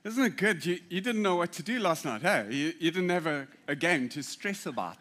Isn't it good? You didn't know what to do last night, hey? You didn't have a game to stress about.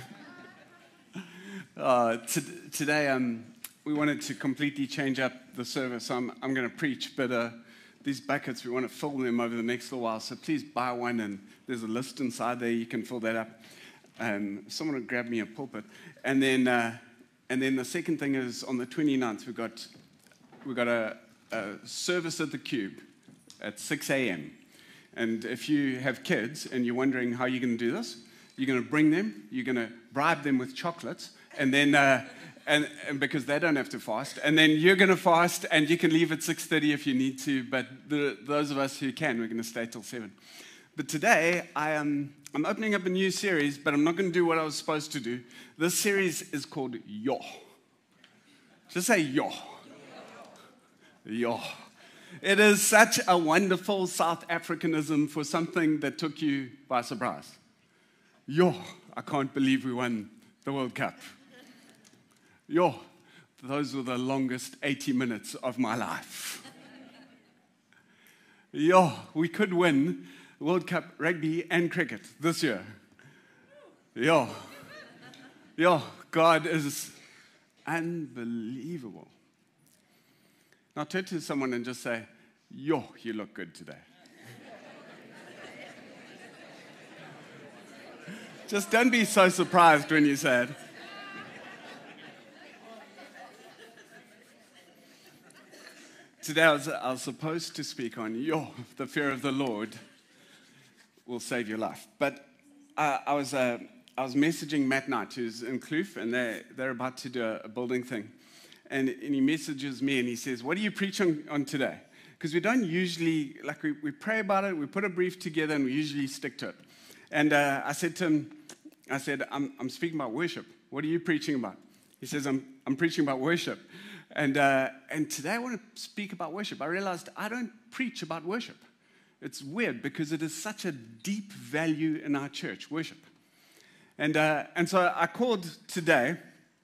Today, we wanted to completely change up the service. I'm going to preach, but these buckets, we want to fill them over the next little while. So please buy one, and there's a list inside there. You can fill that up. Someone will grab me a pulpit. And then the second thing is on the 29th, we got a service at the Cube at 6 a.m. And if you have kids and you're wondering how you're going to do this, you're going to bring them, you're going to bribe them with chocolates, and then and because they don't have to fast, and then you're going to fast, and you can leave at 6:30 if you need to. But those of us who can, we're going to stay till 7. But today I'm opening up a new series, but I'm not going to do what I was supposed to do. This series is called Yo. Just say Yo. Yo. It is such a wonderful South Africanism for something that took you by surprise. Yo, I can't believe we won the World Cup. Yo, those were the longest 80 minutes of my life. Yo, we could win World Cup rugby and cricket this year. Yo, God is unbelievable. Now turn to someone and just say, yo, you look good today. Just don't be so surprised when you say it. Today I was supposed to speak on, the fear of the Lord will save your life. But I was messaging Matt Knight, who's in Kloof, and they're about to do a building thing. And he messages me and he says, what do you preach on today? Because we don't usually, we pray about it, we put a brief together, and we usually stick to it. And I said to him, I'm speaking about worship. What are you preaching about? He says, I'm preaching about worship. And today I want to speak about worship. I realized I don't preach about worship. It's weird because it is such a deep value in our church, worship. And so I called today,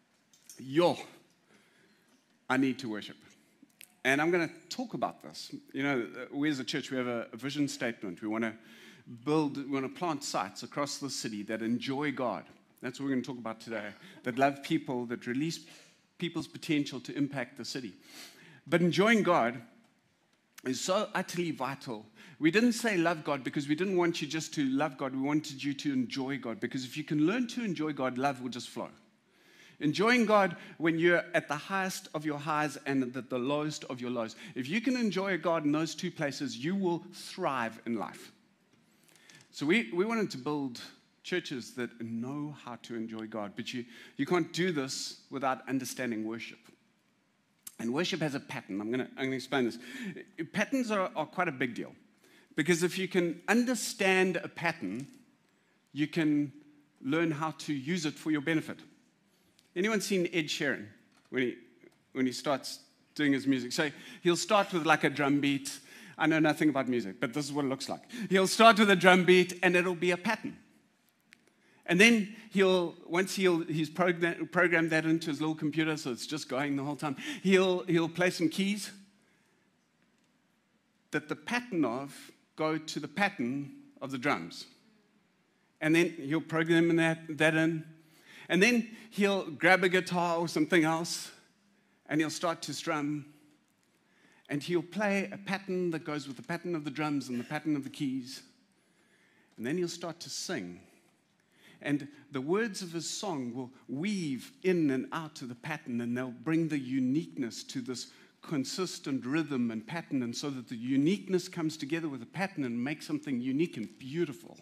I need to worship. And I'm going to talk about this. You know, we as a church, we have a vision statement. We want to plant sites across the city that enjoy God. That's what we're going to talk about today. That love people, that release people's potential to impact the city. But enjoying God is so utterly vital. We didn't say love God because we didn't want you just to love God. We wanted you to enjoy God. Because if you can learn to enjoy God, love will just flow. Enjoying God when you're at the highest of your highs and at the lowest of your lows. If you can enjoy God in those two places, you will thrive in life. So we wanted to build churches that know how to enjoy God. But you can't do this without understanding worship. And worship has a pattern. I'm going to explain this. Patterns are quite a big deal. Because if you can understand a pattern, you can learn how to use it for your benefit. Anyone seen Ed Sheeran when he starts doing his music? So he'll start with like a drum beat. I know nothing about music, but this is what it looks like. He'll start with a drum beat, and it'll be a pattern. And then he's programmed that into his little computer, so it's just going the whole time. He'll play some keys that the pattern of go to the pattern of the drums. And then he'll program that in. And then he'll grab a guitar or something else, and he'll start to strum. And he'll play a pattern that goes with the pattern of the drums and the pattern of the keys. And then he'll start to sing. And the words of his song will weave in and out of the pattern, and they'll bring the uniqueness to this consistent rhythm and pattern, and so that the uniqueness comes together with the pattern and makes something unique and beautiful.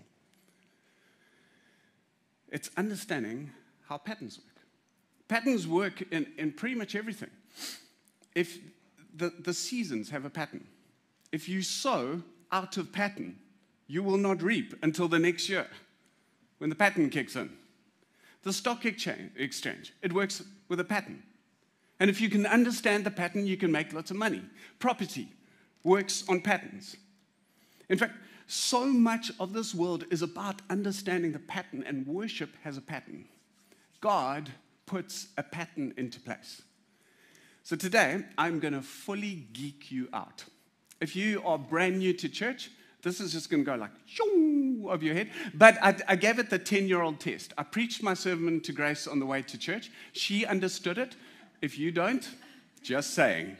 It's understanding how patterns work. Patterns work in pretty much everything. If the seasons have a pattern. If you sow out of pattern, you will not reap until the next year when the pattern kicks in. The stock exchange, it works with a pattern. And if you can understand the pattern, you can make lots of money. Property works on patterns. In fact, so much of this world is about understanding the pattern, and worship has a pattern. God puts a pattern into place. So today, I'm going to fully geek you out. If you are brand new to church, This is just going to go like, shoo, over your head. But I gave it the 10-year-old test. I preached my sermon to Grace on the way to church. She understood it. If you don't, just saying.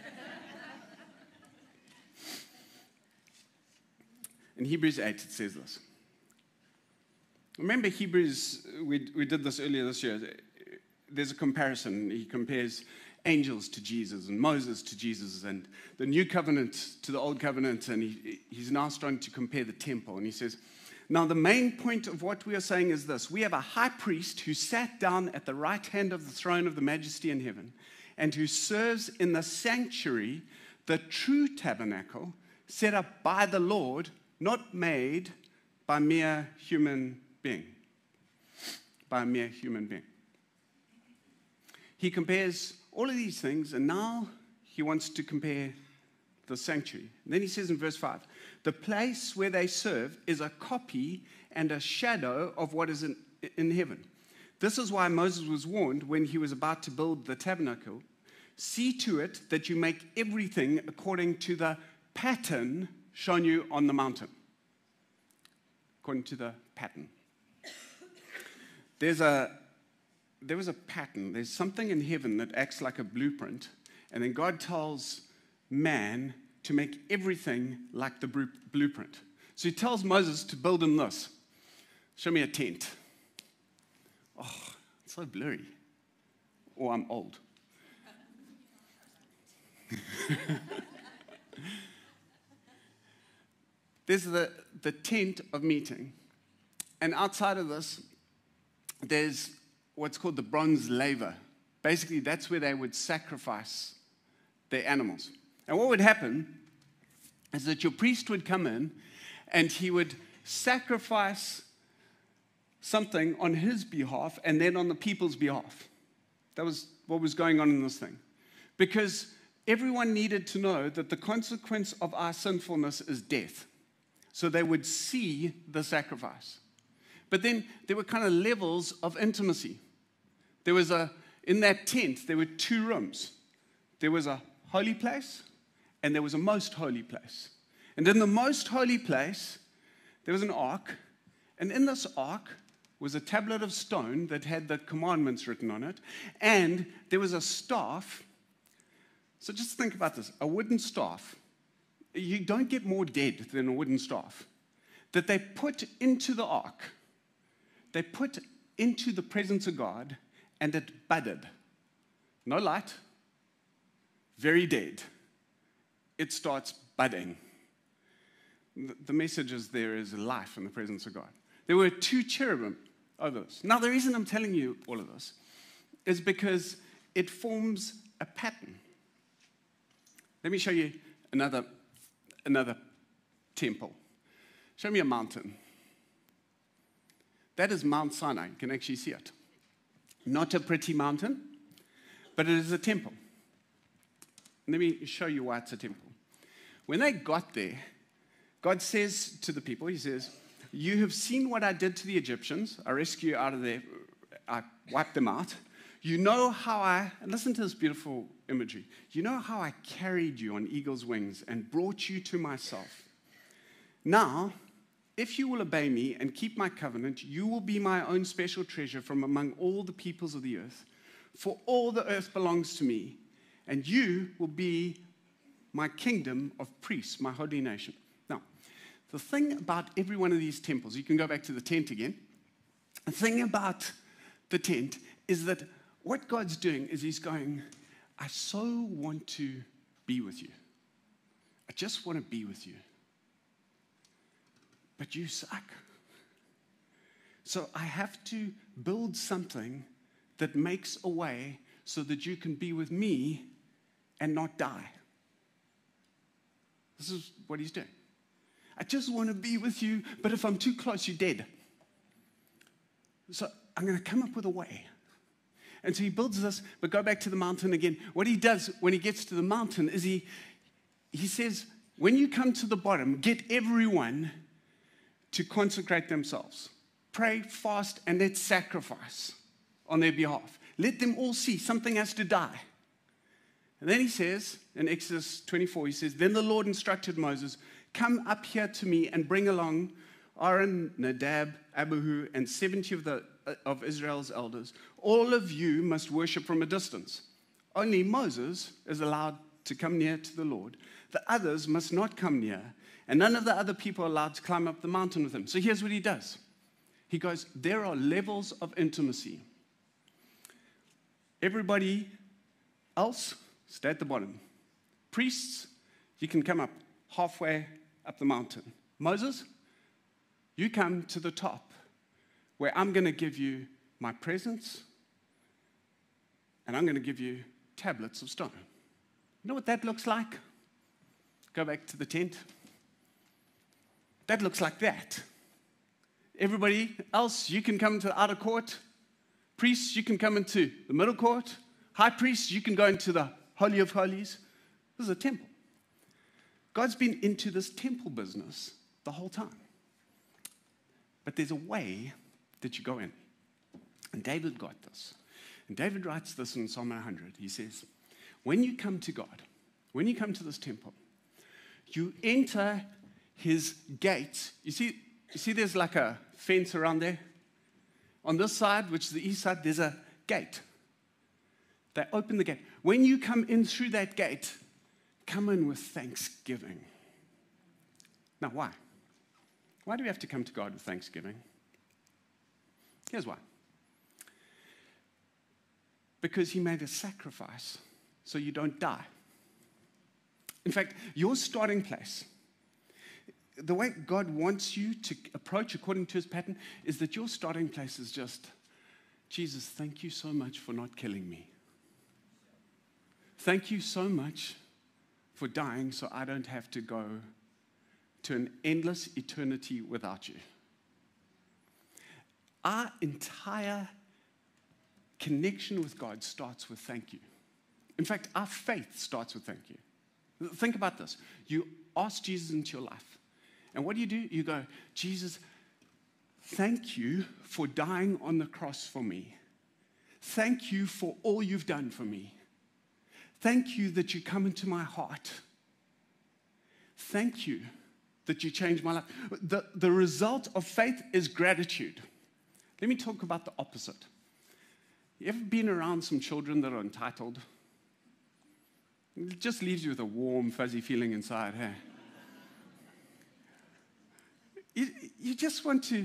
In Hebrews 8, it says this. Remember Hebrews, we did this earlier this year. There's a comparison. He compares angels to Jesus and Moses to Jesus and the new covenant to the old covenant, and he's now starting to compare the temple. And he says, now the main point of what we are saying is this: we have a high priest who sat down at the right hand of the throne of the majesty in heaven and who serves in the sanctuary, the true tabernacle, set up by the Lord, not made by mere human being. By a mere human being. He compares all of these things, and now he wants to compare the sanctuary. And then he says in verse 5, the place where they serve is a copy and a shadow of what is in heaven. This is why Moses was warned when he was about to build the tabernacle. See to it that you make everything according to the pattern shown you on the mountain. According to the pattern. There was a pattern. There's something in heaven that acts like a blueprint. And then God tells man to make everything like the blueprint. So he tells Moses to build him this. Show me a tent. Oh, it's so blurry. Or I'm old. There's the tent of meeting. And outside of this, there's what's called the bronze laver. Basically, that's where they would sacrifice their animals. And what would happen is that your priest would come in and he would sacrifice something on his behalf and then on the people's behalf. That was what was going on in this thing. Because everyone needed to know that the consequence of our sinfulness is death. So they would see the sacrifice. But then there were kind of levels of intimacy. There was in that tent, there were two rooms. There was a holy place and there was a most holy place. And in the most holy place, there was an ark. And in this ark was a tablet of stone that had the commandments written on it. And there was a staff. So just think about this, a wooden staff. You don't get more dead than a wooden staff. That they put into the ark. They put into the presence of God, and it budded. No light, very dead. It starts budding. The message is there is life in the presence of God. There were two cherubim over this. Now, the reason I'm telling you all of this is because it forms a pattern. Let me show you another temple. Show me a mountain. That is Mount Sinai. You can actually see it. Not a pretty mountain, but it is a temple. Let me show you why it's a temple. When they got there, God says to the people, he says, you have seen what I did to the Egyptians. I rescued you out of there. I wiped them out. You know how and listen to this beautiful imagery. You know how I carried you on eagle's wings and brought you to myself. Now, if you will obey me and keep my covenant, you will be my own special treasure from among all the peoples of the earth. For all the earth belongs to me, and you will be my kingdom of priests, my holy nation. Now, the thing about every one of these temples, you can go back to the tent again. The thing about the tent is that what God's doing is he's going, I so want to be with you. I just want to be with you. But you suck. So I have to build something that makes a way so that you can be with me and not die. This is what he's doing. I just want to be with you, but if I'm too close, you're dead. So I'm going to come up with a way. And so he builds this, but go back to the mountain again. What he does when he gets to the mountain is he says, when you come to the bottom, get everyone to consecrate themselves. Pray, fast, and let's sacrifice on their behalf. Let them all see something has to die. And then he says, in Exodus 24, he says, then the Lord instructed Moses, come up here to me and bring along Aaron, Nadab, Abihu, and 70 of Israel's elders. All of you must worship from a distance. Only Moses is allowed to come near to the Lord. The others must not come near, and none of the other people are allowed to climb up the mountain with him. So here's what he does. He goes, there are levels of intimacy. Everybody else, stay at the bottom. Priests, you can come up halfway up the mountain. Moses, you come to the top, where I'm going to give you my presence, and I'm going to give you tablets of stone. You know what that looks like? Go back to the tent. That looks like that. Everybody else, you can come to the outer court. Priests, you can come into the middle court. High priests, you can go into the Holy of Holies. This is a temple. God's been into this temple business the whole time. But there's a way that you go in. And David got this. And David writes this in Psalm 100. He says, when you come to God, when you come to this temple, you enter his gates. You see there's like a fence around there? On this side, which is the east side, there's a gate. They open the gate. When you come in through that gate, come in with thanksgiving. Now, why? Why do we have to come to God with thanksgiving? Here's why. Because he made a sacrifice so you don't die. In fact, your starting place, the way God wants you to approach according to his pattern, is that your starting place is just, Jesus, thank you so much for not killing me. Thank you so much for dying so I don't have to go to an endless eternity without you. Our entire connection with God starts with thank you. In fact, our faith starts with thank you. Think about this. You ask Jesus into your life. And what do? You go, Jesus, thank you for dying on the cross for me. Thank you for all you've done for me. Thank you that you come into my heart. Thank you that you changed my life. The result of faith is gratitude. Let me talk about the opposite. You ever been around some children that are entitled? It just leaves you with a warm, fuzzy feeling inside, hey? You just want to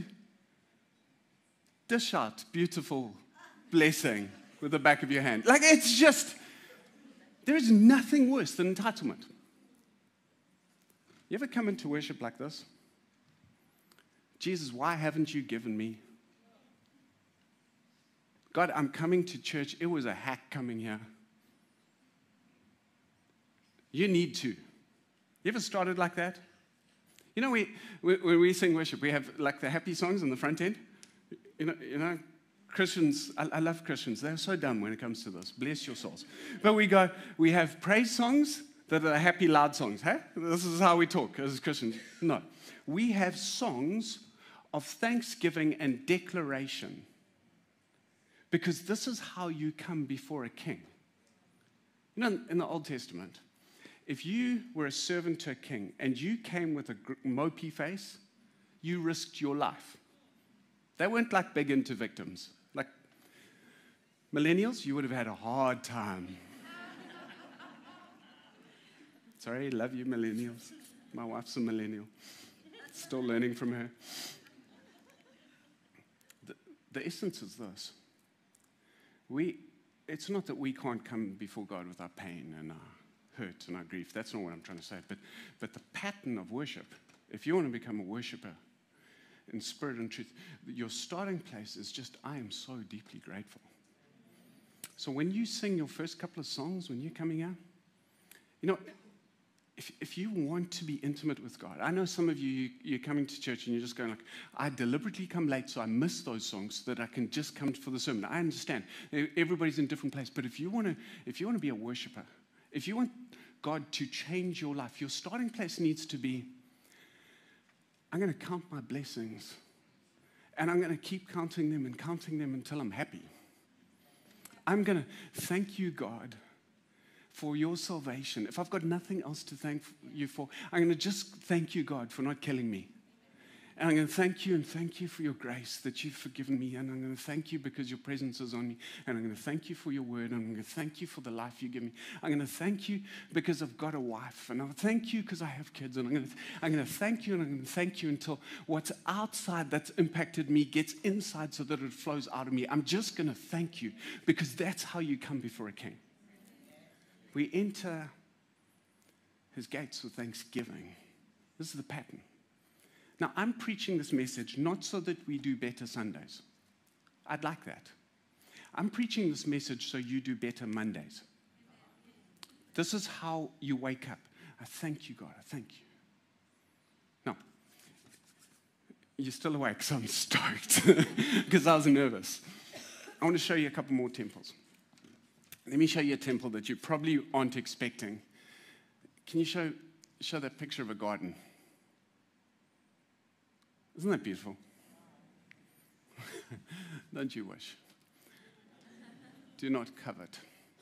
dish out beautiful blessing with the back of your hand. Like, it's just, there is nothing worse than entitlement. You ever come into worship like this? Jesus, why haven't you given me? God, I'm coming to church. It was a hack coming here. You need to. You ever started like that? You know, when we sing worship, we have like the happy songs on the front end. You know, Christians, I love Christians. They're so dumb when it comes to this. Bless your souls. But we have praise songs that are happy, loud songs. Hey? This is how we talk as Christians. No. We have songs of thanksgiving and declaration. Because this is how you come before a king. You know, in the Old Testament, if you were a servant to a king and you came with a mopey face, you risked your life. They weren't like big into victims. Like millennials, you would have had a hard time. Sorry, love you, millennials. My wife's a millennial. Still learning from her. The essence is this. It's not that we can't come before God with our pain and our hurt and our grief. That's not what I'm trying to say. But the pattern of worship, if you want to become a worshiper in spirit and truth, your starting place is just, I am so deeply grateful. So when you sing your first couple of songs, when you're coming out, you know, if you want to be intimate with God, I know some of you're coming to church and you're just going like, I deliberately come late so I miss those songs so that I can just come for the sermon. I understand. Everybody's in a different place. But if you want to be a worshiper, if you want God to change your life, your starting place needs to be, I'm going to count my blessings and I'm going to keep counting them until I'm happy. I'm going to thank you, God, for your salvation, if I've got nothing else to thank you for, I'm going to just thank you, God, for not killing me. And I'm going to thank you and thank you for your grace that you've forgiven me. And I'm going to thank you because your presence is on me. And I'm going to thank you for your word. And I'm going to thank you for the life you give me. I'm going to thank you because I've got a wife. And I'll thank you because I have kids. And I'm going to thank you and I'm going to thank you until what's outside that's impacted me gets inside so that it flows out of me. I'm just going to thank you because that's how you come before a king. We enter his gates with thanksgiving. This is the pattern. Now, I'm preaching this message not so that we do better Sundays. I'd like that. I'm preaching this message so you do better Mondays. This is how you wake up. I thank you, God. I thank you. No. You're still awake, so I'm stoked because I was nervous. I want to show you a couple more temples. Let me show you a temple that you probably aren't expecting. Can you show that picture of a garden? Isn't that beautiful? Don't you wish? Do not covet.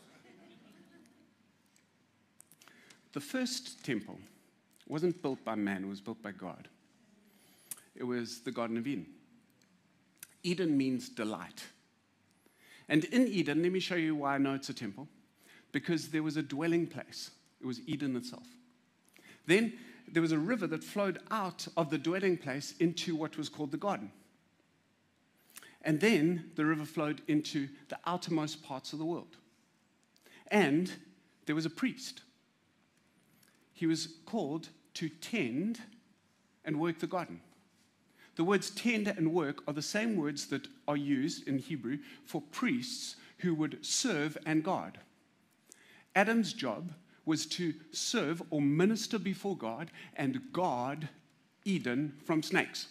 The first temple wasn't built by man, it was built by God. It was the Garden of Eden. Eden means delight. And in Eden, let me show you why I know it's a temple. Because there was a dwelling place. It was Eden itself. Then there was a river that flowed out of the dwelling place into what was called the garden. And then the river flowed into the outermost parts of the world. And there was a priest. He was called to tend and work the garden. The words tend and work are the same words that are used in Hebrew for priests who would serve and guard. Adam's job was to serve or minister before God and guard Eden from snakes.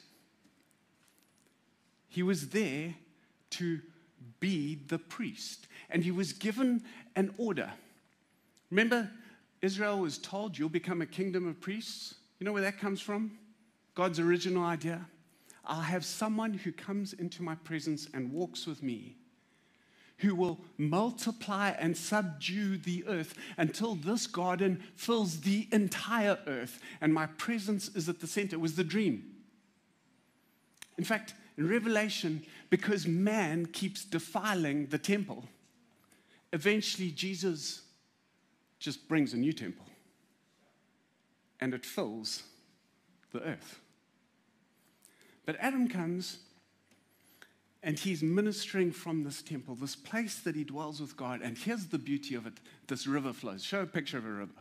He was there to be the priest, and he was given an order. Remember, Israel was told, you'll become a kingdom of priests. You know where that comes from? God's original idea. I'll have someone who comes into my presence and walks with me, who will multiply and subdue the earth until this garden fills the entire earth, and my presence is at the center. It was the dream. In fact, in Revelation, because man keeps defiling the temple, eventually Jesus just brings a new temple, and it fills the earth. But Adam comes, and he's ministering from this temple, this place that he dwells with God. And here's the beauty of it. This river flows. Show a picture of a river.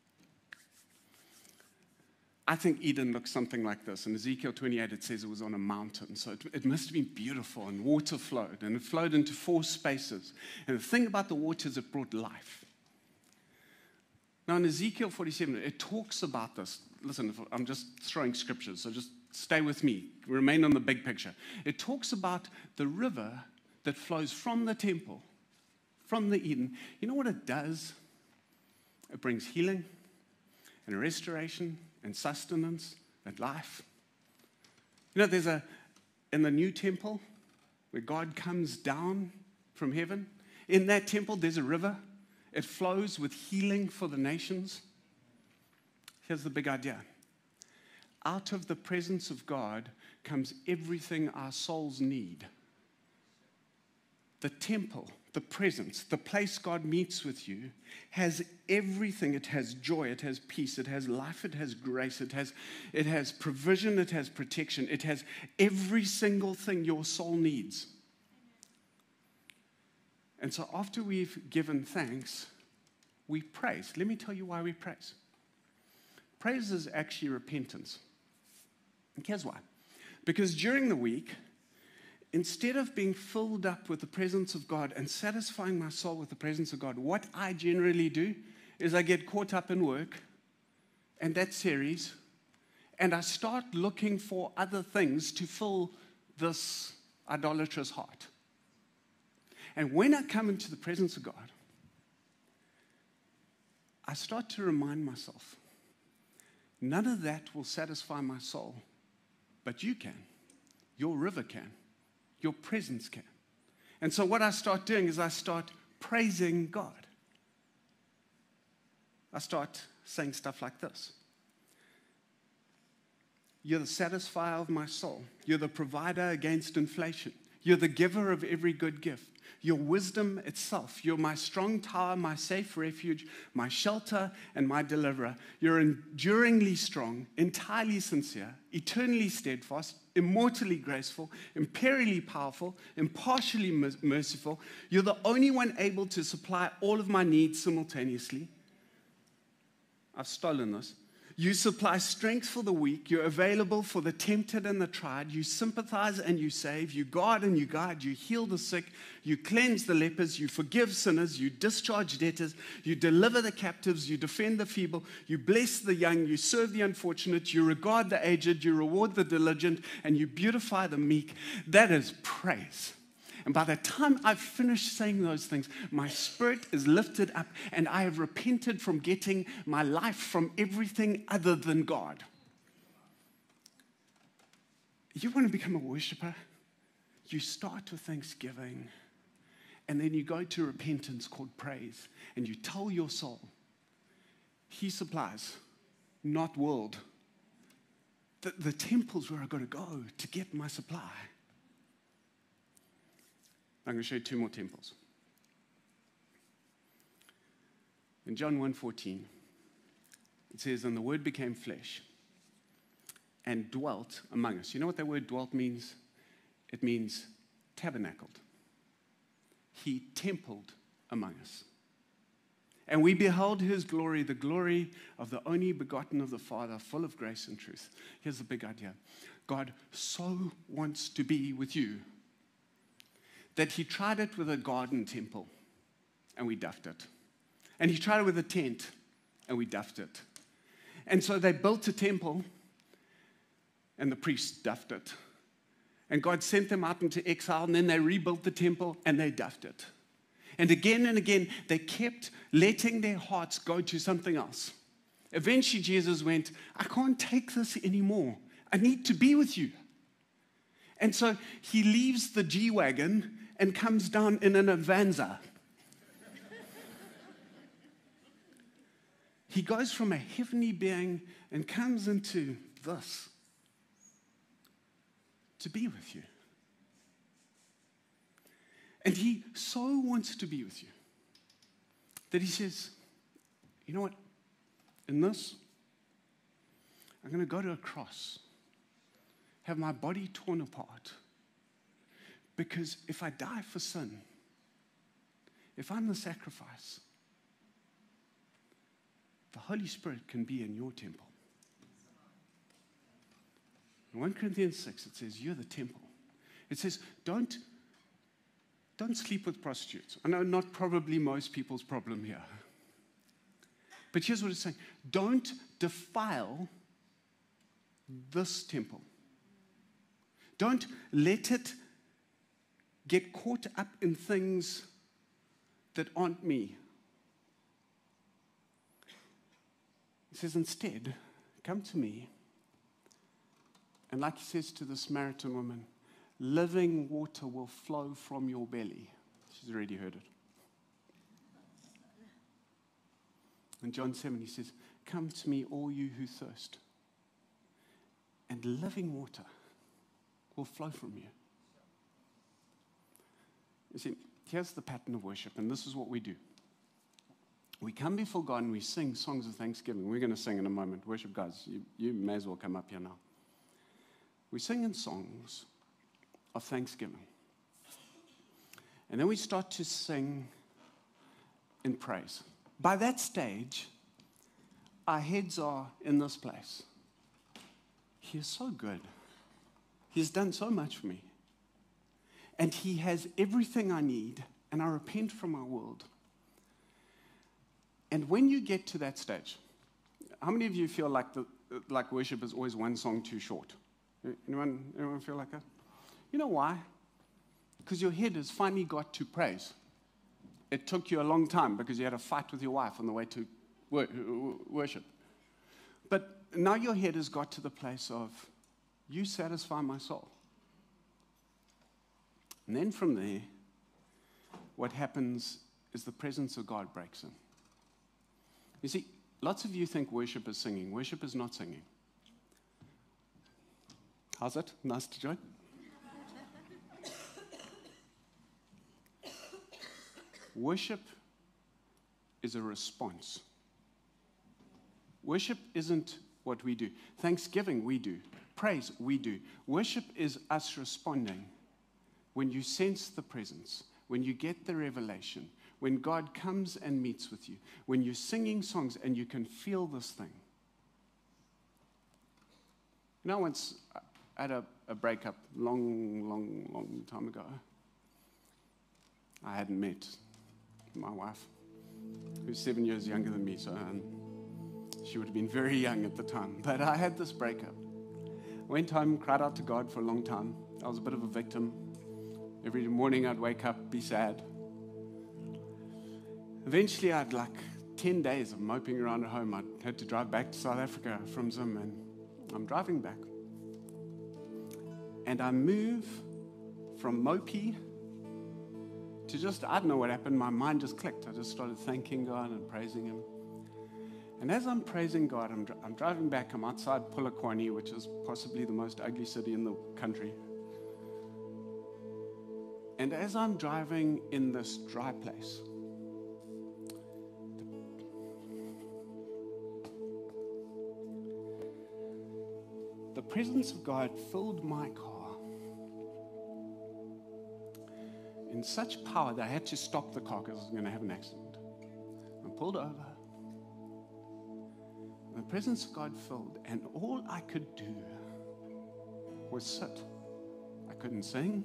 I think Eden looks something like this. In Ezekiel 28, it says it was on a mountain. So it must have been beautiful, and water flowed. And it flowed into 4 spaces. And the thing about the water is it brought life. Now, in Ezekiel 47, it talks about this. Listen, I'm just throwing scriptures, so just stay with me. Remain on the big picture. It talks about the river that flows from the temple, from the Eden. You know what it does? It brings healing and restoration and sustenance and life. You know, there's in the new temple where God comes down from heaven, in that temple there's a river. It flows with healing for the nations. Here's the big idea. Out of the presence of God comes everything our souls need. The temple, the presence, the place God meets with you has everything. It has joy, it has peace, it has life, it has grace, it has provision, it has protection, it has every single thing your soul needs. And so after we've given thanks, we praise. Let me tell you why we praise. Praise is actually repentance. And here's why. Because during the week, instead of being filled up with the presence of God and satisfying my soul with the presence of God, what I generally do is I get caught up in work and that series, and I start looking for other things to fill this idolatrous heart. And when I come into the presence of God, I start to remind myself, none of that will satisfy my soul, but you can. Your river can. Your presence can. And so what I start doing is I start praising God. I start saying stuff like this. You're the satisfier of my soul. You're the provider against inflation. You're the giver of every good gift. You're wisdom itself. You're my strong tower, my safe refuge, my shelter, and my deliverer. You're enduringly strong, entirely sincere, eternally steadfast, immortally graceful, imperially powerful, impartially merciful. You're the only one able to supply all of my needs simultaneously. I've stolen this. You supply strength for the weak. You're available for the tempted and the tried. You sympathize and you save. You guard and you guide. You heal the sick. You cleanse the lepers. You forgive sinners. You discharge debtors. You deliver the captives. You defend the feeble. You bless the young. You serve the unfortunate. You regard the aged. You reward the diligent. And you beautify the meek. That is praise. And by the time I've finished saying those things, my spirit is lifted up and I have repented from getting my life from everything other than God. You want to become a worshiper? You start with thanksgiving and then you go to repentance called praise and you tell your soul, He supplies, not world. The temple's where I've got to go to get my supply. I'm going to show you two more temples. In John 1:14, it says, and the Word became flesh and dwelt among us. You know what that word dwelt means? It means tabernacled. He templed among us. And we beheld His glory, the glory of the only begotten of the Father, full of grace and truth. Here's the big idea. God so wants to be with you that He tried it with a garden temple, and we duffed it. And He tried it with a tent, and we duffed it. And so they built a temple, and the priests duffed it. And God sent them out into exile, and then they rebuilt the temple, and they duffed it. And again, they kept letting their hearts go to something else. Eventually, Jesus went, I can't take this anymore. I need to be with you. And so He leaves the G-Wagon and comes down in an Avanza. He goes from a heavenly being and comes into this to be with you. And He so wants to be with you that He says, you know what? In this, I'm going to go to a cross, have my body torn apart. Because if I die for sin, if I'm the sacrifice, the Holy Spirit can be in your temple. In 1 Corinthians 6, it says, you're the temple. It says, don't sleep with prostitutes. I know not probably most people's problem here. But here's what it's saying. Don't defile this temple. Don't let it get caught up in things that aren't me. He says, instead, come to me. And like He says to the Samaritan woman, living water will flow from your belly. She's already heard it. In John 7, He says, come to me, all you who thirst. And living water will flow from you. You see, here's the pattern of worship, and this is what we do. We come before God and we sing songs of thanksgiving. We're going to sing in a moment. Worship guys, you may as well come up here now. We sing in songs of thanksgiving. And then we start to sing in praise. By that stage, our heads are in this place. He is so good. He has done so much for me. And He has everything I need, and I repent from my world. And when you get to that stage, how many of you feel like worship is always one song too short? Anyone feel like that? You know why? Because your head has finally got to praise. It took you a long time because you had a fight with your wife on the way to worship. But now your head has got to the place of, you satisfy my soul. And then from there, what happens is the presence of God breaks in. You see, Lots of you think worship is singing. Worship is not singing. How's it? Nice to join. Worship is a response. Worship isn't what we do. Thanksgiving, we do. Praise, we do. Worship is us responding when you sense the presence, when you get the revelation, when God comes and meets with you, when you're singing songs and you can feel this thing. You know, once I had a breakup long time ago. I hadn't met my wife, who's 7 years younger than me, so she would have been very young at the time. But I had this breakup. I went home, cried out to God for a long time. I was a bit of a victim. Every morning I'd wake up, be sad. Eventually I had like 10 days of moping around at home. I had to drive back to South Africa from Zim, and I'm driving back. And I move from mopey to just, I don't know what happened. My mind just clicked. I just started thanking God and praising Him. And as I'm praising God, I'm driving back. I'm outside Polokwane, which is possibly the most ugly city in the country. And as I'm driving in this dry place, the presence of God filled my car in such power that I had to stop the car because I was going to have an accident. I pulled over. The presence of God filled, and all I could do was sit. I couldn't sing.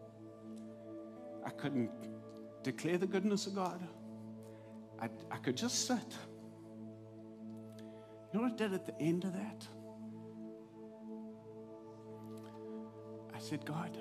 I couldn't declare the goodness of God. I could just sit. You know what I did at the end of that? I said, God,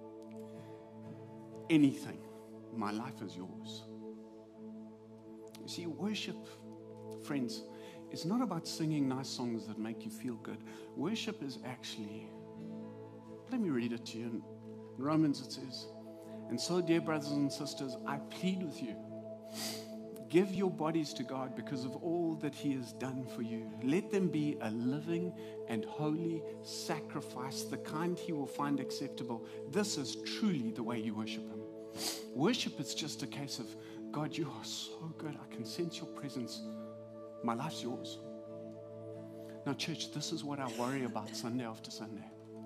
anything, my life is yours. You see, worship, friends, it's not about singing nice songs that make you feel good. Worship is actually, let me read it to you. In Romans it says, and so, dear brothers and sisters, I plead with you, give your bodies to God because of all that He has done for you. Let them be a living and holy sacrifice, the kind He will find acceptable. This is truly the way you worship Him. Worship is just a case of, God, you are so good. I can sense your presence. My life's yours. Now, church, this is what I worry about Sunday after Sunday.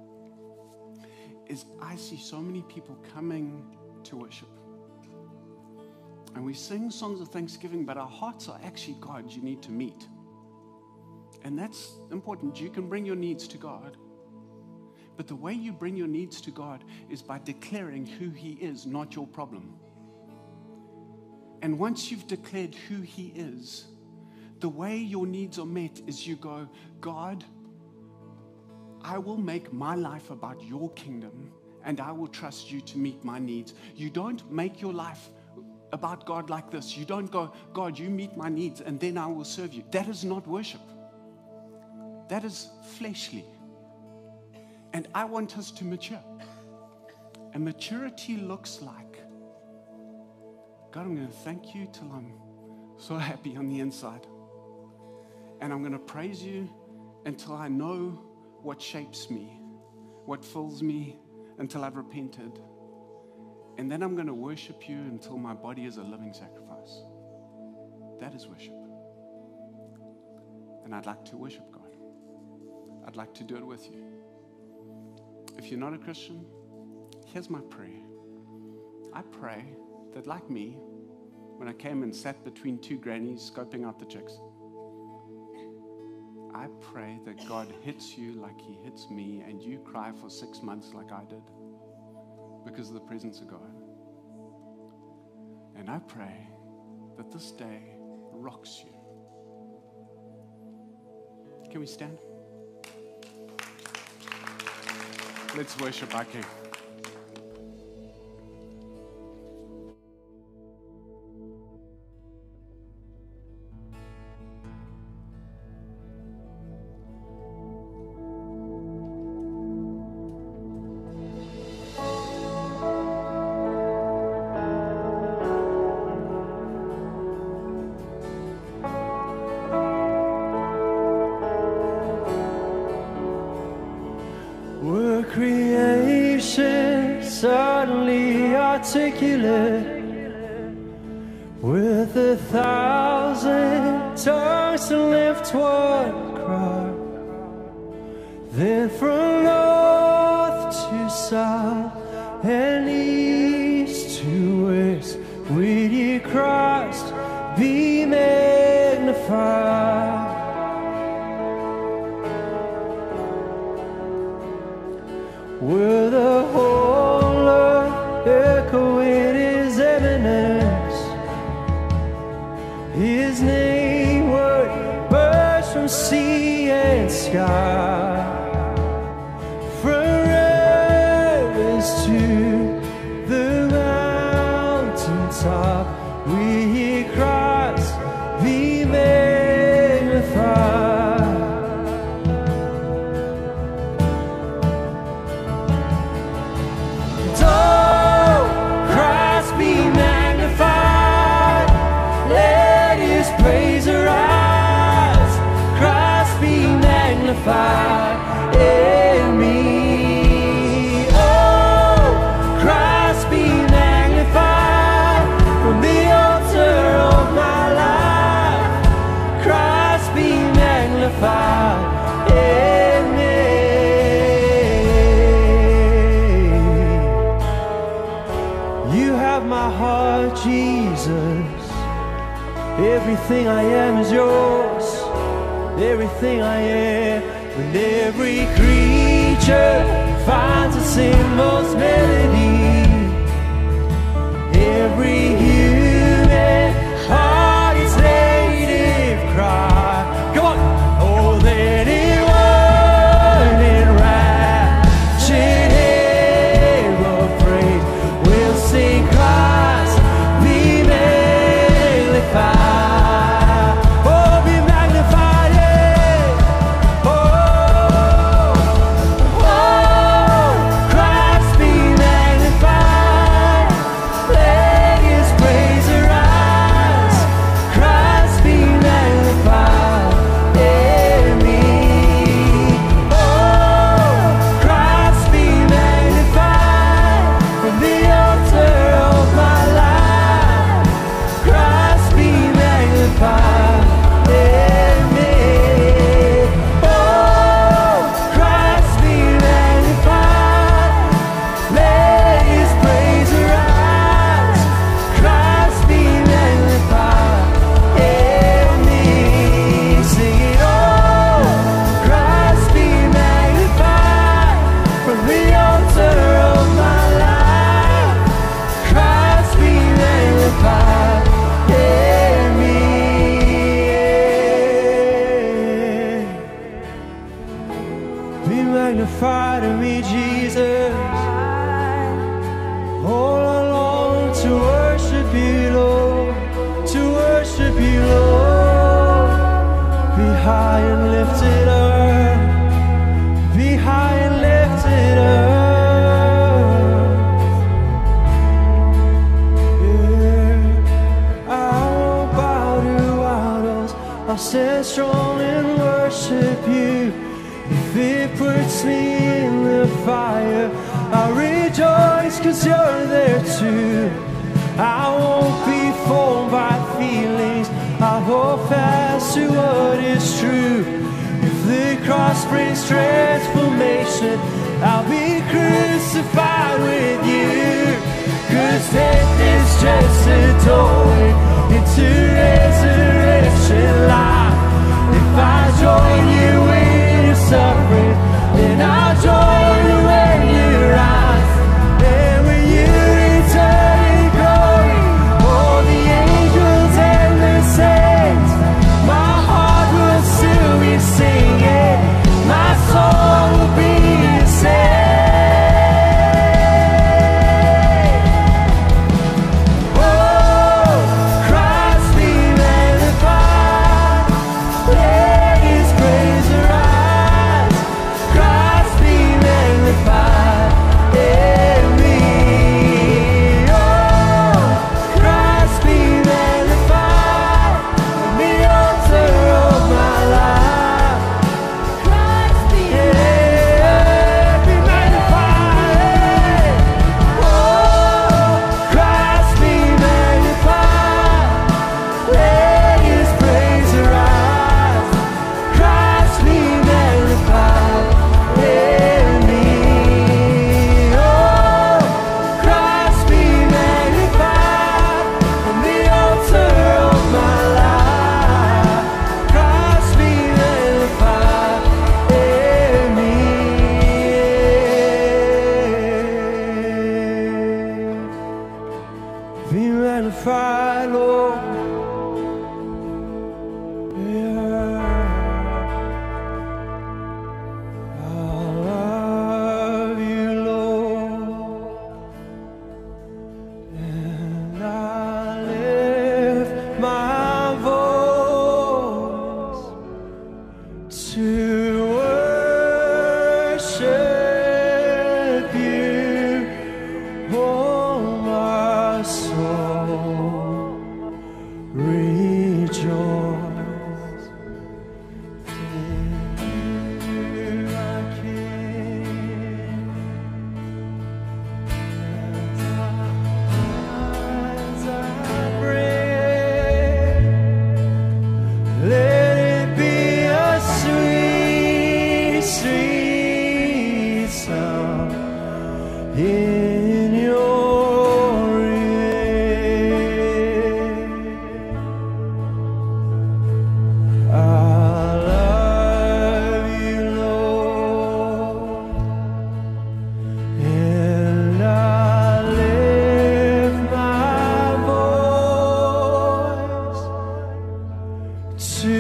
Is I see so many people coming to worship. And we sing songs of thanksgiving, but our hearts are actually, God, you need to meet. And that's important. You can bring your needs to God. But the way you bring your needs to God is by declaring who He is, not your problem. And once you've declared who He is, the way your needs are met is you go, God, I will make my life about your kingdom, and I will trust you to meet my needs. You don't make your life about God like this. You don't go, God, you meet my needs, and then I will serve you. That is not worship. That is fleshly. And I want us to mature. And maturity looks like, God, I'm going to thank you till I'm so happy on the inside. And I'm going to praise you until I know what shapes me, what fills me, until I've repented. And then I'm going to worship you until my body is a living sacrifice. That is worship. And I'd like to worship God. I'd like to do it with you. If you're not a Christian, here's my prayer. I pray that, like me, when I came and sat between two grannies scoping out the chicks, I pray that God hits you like He hits me, and you cry for 6 months like I did because of the presence of God. And I pray that this day rocks you. Can we stand? Let's worship our King. Were creation suddenly articulate with 1,000 tongues to lift one cry? Then from north to south and east to west, would ye Christ be magnified? Will the whole earth echo in his eminence? His name would burst from sea and sky, from rivers to the mountaintop. Will ye Christ be magnified? In me, oh, Christ be magnified from the altar of my life. Christ be magnified in me. You have my heart, Jesus. Everything I am is yours. Everything I am, when every creature finds its inmost melody, every human heart its native cry. Come on! Oh, that it would enraptured hymn of praise will sing Christ be magnified. Magnified in me, Jesus. All I long to worship you, Lord, to worship you, Lord. Be high and lifted up, be high and lifted up. Yeah. I won't bow to idols, I'll stand strong and worship you. If it puts me in the fire, I'll rejoice 'cause you're there too. I won't be fooled by feelings, I'll hold fast to what is true. If the cross brings transformation, I'll be crucified with you. 'Cause death is just a doorway into resurrection life. If I join you in suffering, then I'll join you when you rise. And when you return in glory, all the angels and the saints, my heart will still be singing, my soul will be the same. in your image. I love you, Lord, and I lift my voice to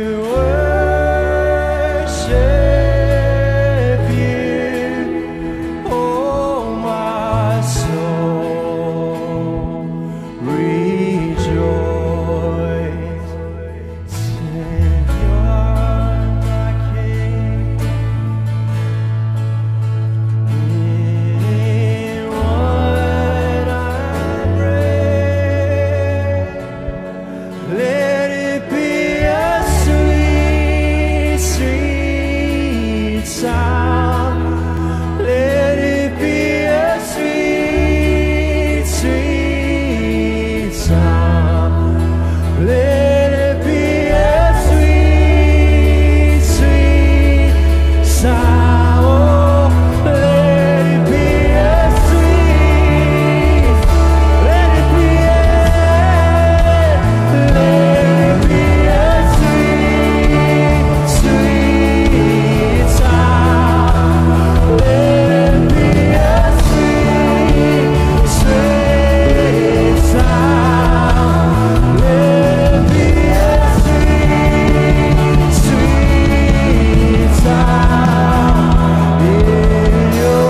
worship you, oh my soul, rejoice in your my King, in what I pray. Let it be a sweet, sweet sound. Let it be a sweet, sweet sound. Let it be a sweet, sweet sound. Let it be a sweet. Let it be a sweet, sweet sound. Let it be a sweet, sweet sound. Let it be a sweet, sweet sound in your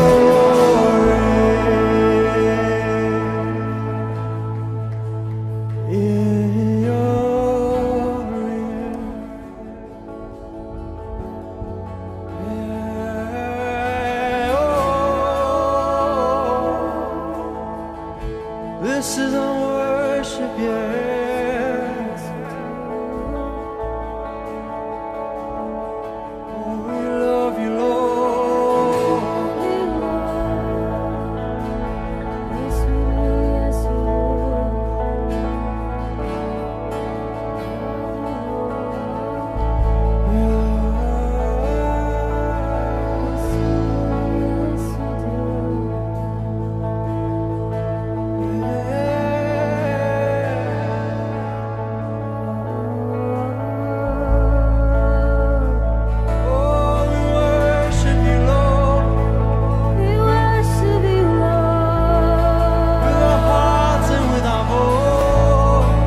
ear. In your ear. Yeah, oh. This is our worship, yes. Oh, we love you, Lord. Oh, we worship you, Lord, with our hearts and with our voice.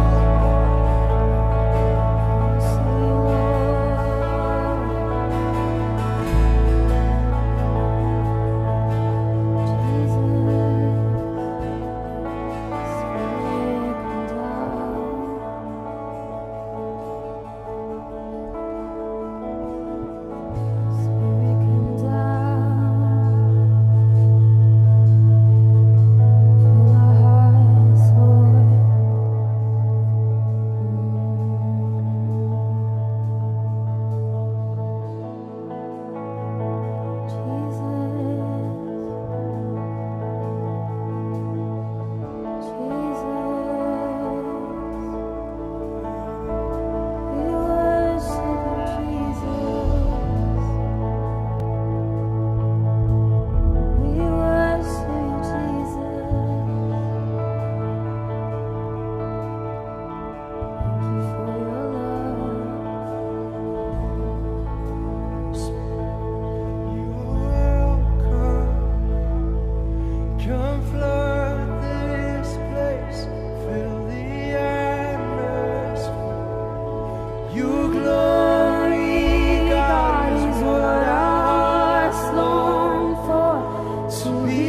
Come flood this place, fill the atmosphere. Your glory, God, is what our hearts long for. To be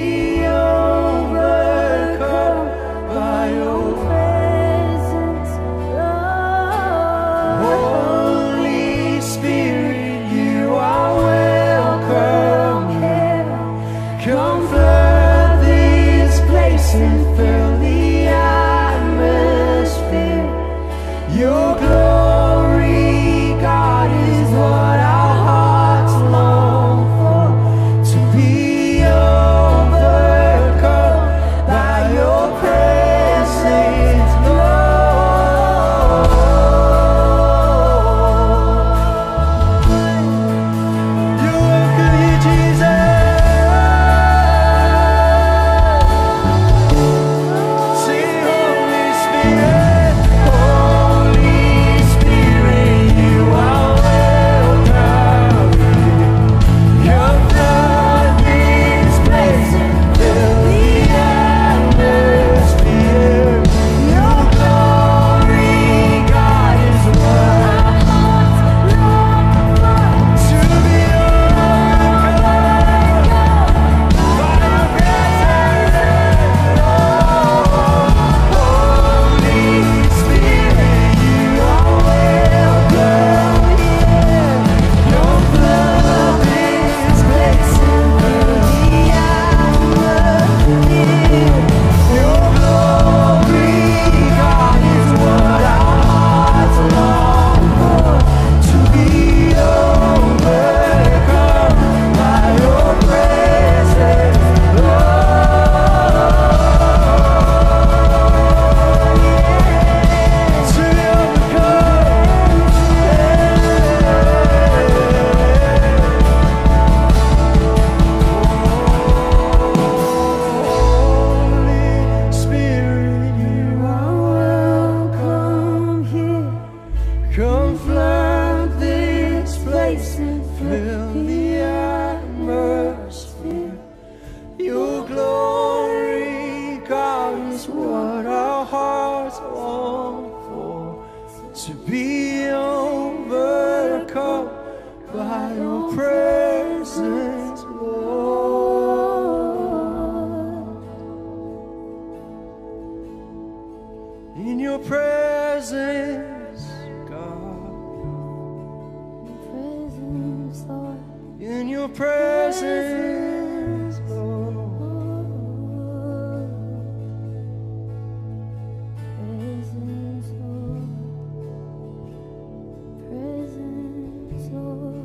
overcome by your presence, Lord. Holy Spirit, you are welcome here. Come flood this place and fill the atmosphere. Your glory, God, is what our hearts long for. To be overcome by your presence, Lord. You're welcome here, Jesus. presence, Lord. Presence, Lord. Presence, Lord.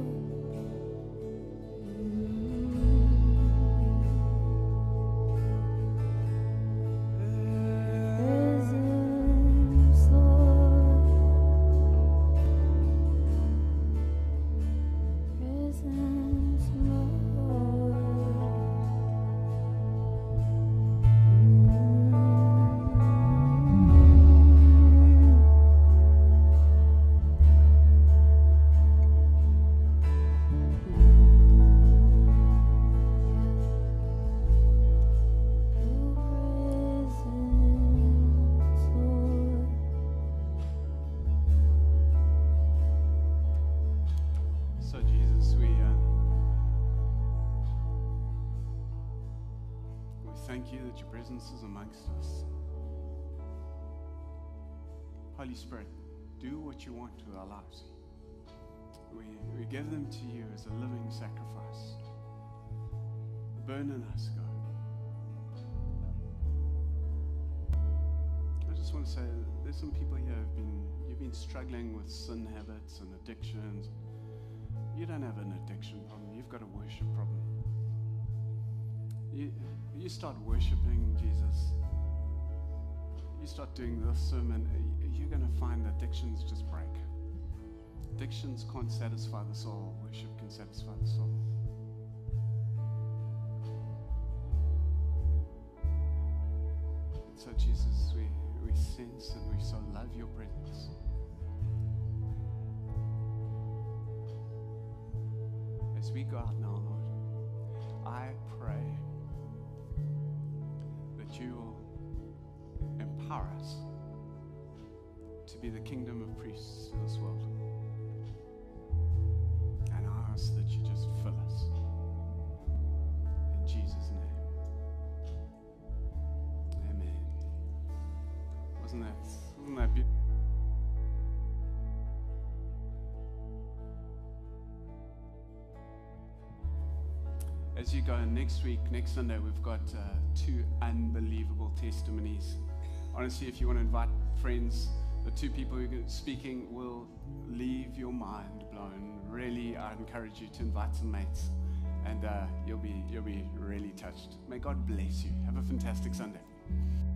Presence, Lord. Presence, So, Jesus, we thank you that your presence is amongst us. Holy Spirit, do what you want with our lives. We give them to you as a living sacrifice. Burn in us, God. I just want to say, there's some people here you've been struggling with sin habits and addictions. You don't have an addiction problem. You've got a worship problem. You start worshiping Jesus. You start doing this sermon, you're going to find addictions just break. Addictions can't satisfy the soul. Worship can satisfy the soul. So Jesus, we sense and we so love your presence. As we go out now, Lord, I pray that you will empower us to be the kingdom of priests to this world. And I ask that you just fill us. In Jesus' name. Amen. Wasn't that beautiful? As you go next week, next Sunday, we've got 2 unbelievable testimonies. Honestly, if you want to invite friends, the 2 people who are speaking will leave your mind blown. Really, I encourage you to invite some mates, and you'll be really touched. May God bless you. Have a fantastic Sunday.